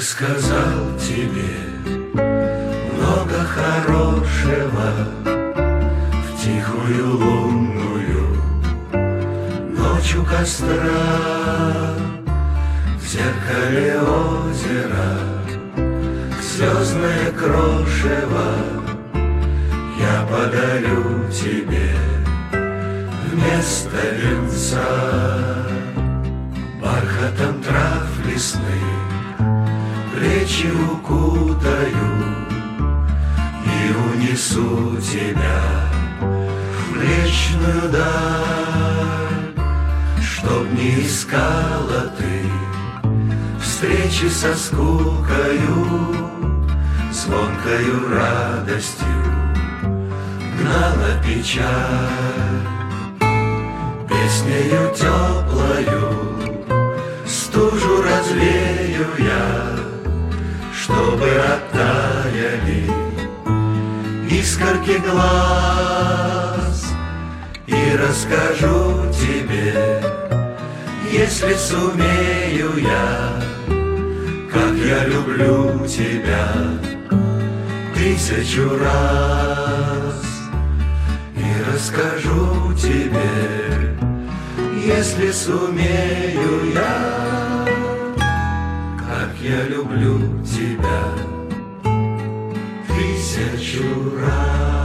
сказал тебе много хорошего в тихую лунную ночь у костра, в зеркале озера звездное крошево я подарю тебе вместо венца. Бархатом трав лесных плечи укутаю и унесу тебя в млечную даль, чтоб не искала ты встречи со скукою, звонкою радостью гнала печаль. Песнею теплою стужу развею я, чтобы оттаяли искорки глаз. И расскажу тебе, если сумею я, как я люблю тебя 1000 раз. И расскажу тебе, если сумею я, как я люблю тебя 1000 раз.